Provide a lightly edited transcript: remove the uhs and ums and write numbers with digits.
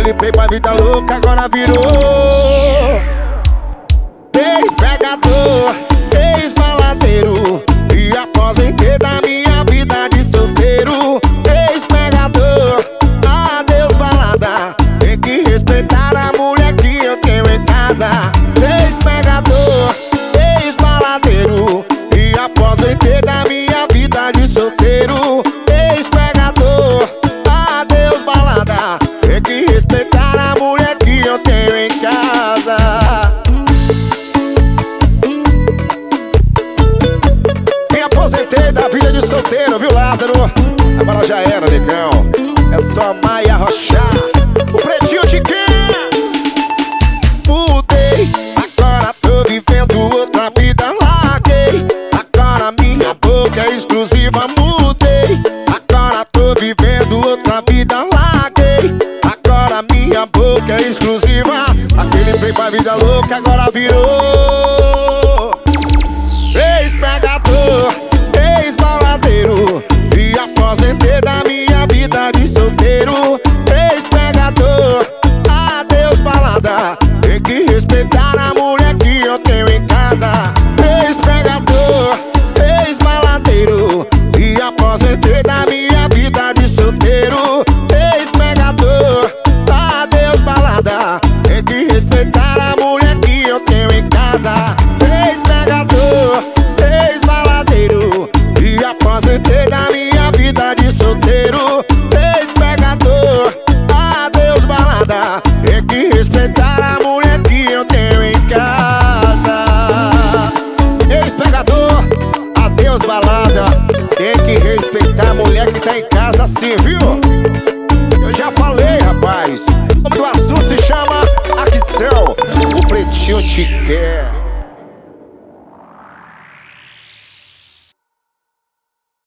Aquele playboy vida louca agora virou ex-pegador, ex-baladeiro e aposentei da minha vida de solteiro. Ex-pegador, adeus balada, tem que respeitar a mulher que eu tenho em casa. Ex-pegador, ex-baladeiro e aposentei da minha vida de solteiro. Ex-pegador, adeus balada, tem que respeitar a mulher que eu tenho em casa. Me aposentei da vida de solteiro, viu, Lázaro? Agora já era, negão. É só Maia arrochar. O pretinho te quer. Mudei, agora tô vivendo outra vida. Larguei, agora minha boca é exclusiva. Mudei, agora tô vivendo outra vida. Larguei, agora minha boca é exclusiva. Aquele playboy vida louca agora virou ex-pegador, ex-baladeiro e aposentei da minha vida de solteiro. Ex-pegador, adeus balada, tem que respeitar a mulher que eu tenho em casa. Ex-pegador, ex-baladeiro e aposentei da minha vida de solteiro. Ex-pegador, adeus balada, tem que respeitar a mulher que eu tenho em casa. Ex-pegador, ex-baladeiro e aposentei da minha vida de solteiro. Ex-pegador, adeus balada, tem que respeitar a mulher que eu tenho em casa. Ex-pegador, adeus balada, tem que respeitar a mulher que tá em casa sim, viu? Eu já falei, rapaz. O nome do assunto se chama Axel. O pretinho te quer.